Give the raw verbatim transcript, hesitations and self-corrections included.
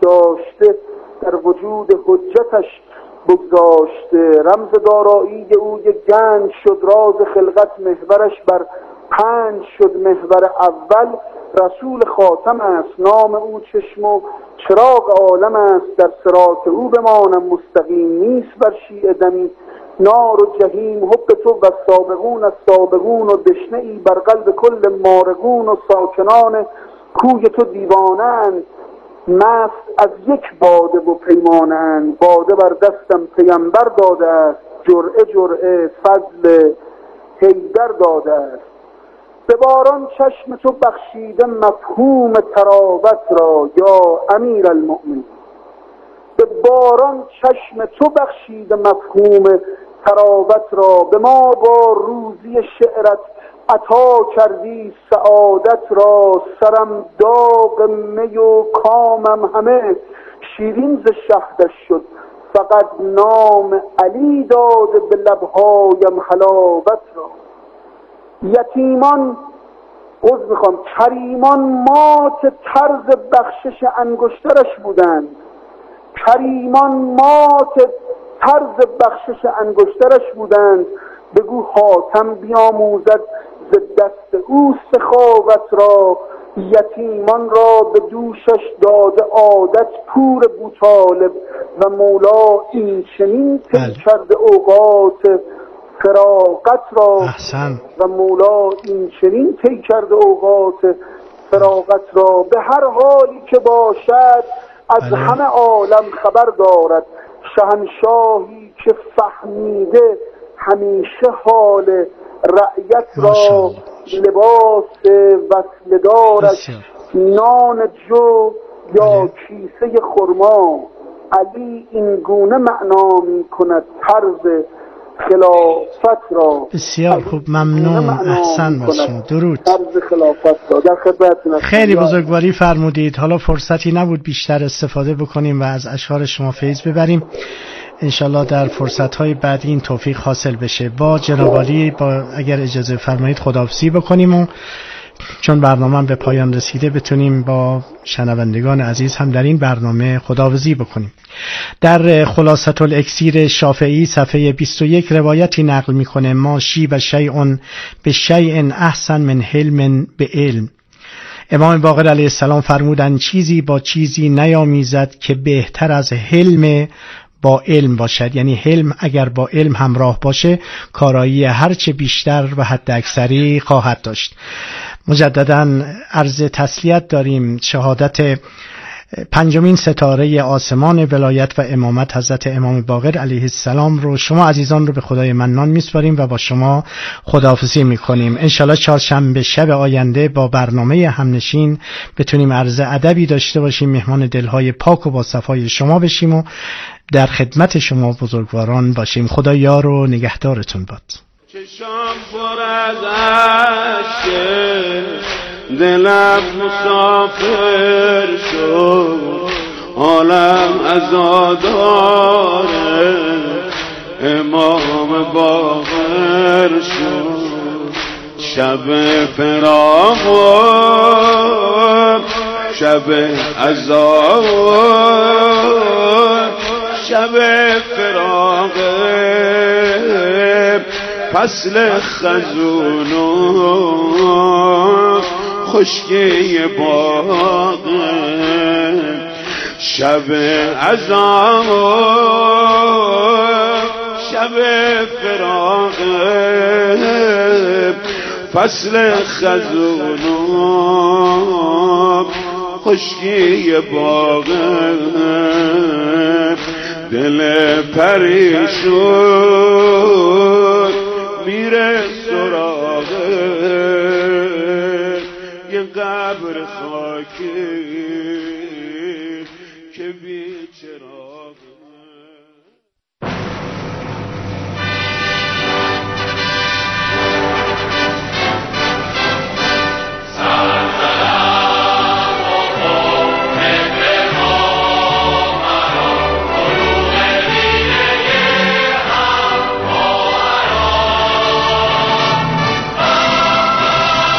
داشته در وجود حجتش بگذاشته. رمز دارایی او یک گنج شد، راز خلقت محورش بر پنج شد. محور اول رسول خاتم است، نام او چشم و چراغ عالم است. در صراط او بمانم مستقیم، نیست بر شیعه دمی نار و جهیم. حب تو و سابقون از سابقون و دشنه ای بر قلب کل مارگون. و ساکنان کوی تو دیوانند، مست از یک باده و پیمانند. باده بر دستم پیمبر داده است، جرعه جرعه فضل حیدر داده است. به باران چشم تو بخشیده مفهوم تراوت را یا امیر المؤمنین. به باران چشم تو بخشیده مفهوم تراوت را. به ما با روزی شعرت عطا کردی سعادت را. سرم داغ می و کامم همه شیرین ز شهدش شد. فقط نام علی داده به لبهایم حلاوت را. یتیمان عذر میخوام کریمان مات طرز بخشش انگشترش بودند. کریمان مات طرز بخشش انگشترش بودند. بگو حاتم بیاموزد ز دست او سخاوت را. یتیمان را به دوشش داده عادت پور بوطالب. و مولا این چنین طی کرده اوقات فراغت را. احسن. و مولا این چنین طی کرده اوقات فراغت را. به هر حالی که باشد از بله. همه عالم خبر دارد. شهنشاهی که فهمیده همیشه حال رعیت را. لباس وصل دارش نان جو یا کیسه خرما. علی این گونه معنا می کند طرز خلافت را. بسیار خوب، ممنون، احسن باشین. درود. طرز خلافت را در خدمتتون. خیلی بزرگواری فرمودید. حالا فرصتی نبود بیشتر استفاده بکنیم و از اشعار شما فیض ببریم. انشالله در فرصت‌های بعدی این توفیق حاصل بشه. با جناب عالی با اگر اجازه فرمایید خداحافظی بکنیم و چون برنامه به پایان رسیده بتونیم با شنوندگان عزیز هم در این برنامه خداحافظی بکنیم. در خلاصة الاکسیر شافعی صفحه بیست و یک روایتی نقل میکنه: ما شیب شیء به شیء احسن من حلم به علم. امام باقر علیه السلام فرمودند چیزی با چیزی نیامیزد که بهتر از حلم با علم باشد. یعنی حلم اگر با علم همراه باشه کارایی هرچه بیشتر و حد اکثری خواهد داشت. مجدداً عرض تسلیت داریم. شهادت پنجمین ستاره آسمان ولایت و امامت حضرت امام باقر علیه السلام رو شما عزیزان رو به خدای منان میسپاریم و با شما خداحافظی میکنیم. انشالله چهارشنبه شب آینده با برنامه همنشین بتونیم عرض ادبی داشته باشیم، مهمان دلهای پاک و با صفای شما بشیم و در خدمت شما بزرگواران باشیم. خدا یار و نگهدارتون باد. چشام پر از عشق، دلم مسافر شد، عالم عزاداره امام باقر شد. شب فراق شب عزا، شب فراق فصل خزون و خشکی باغ، شب عزا شب فراق فصل خزون و خشکی باغ. دل پریشون میره سراغ یه قبر خاکی که بی چراغ.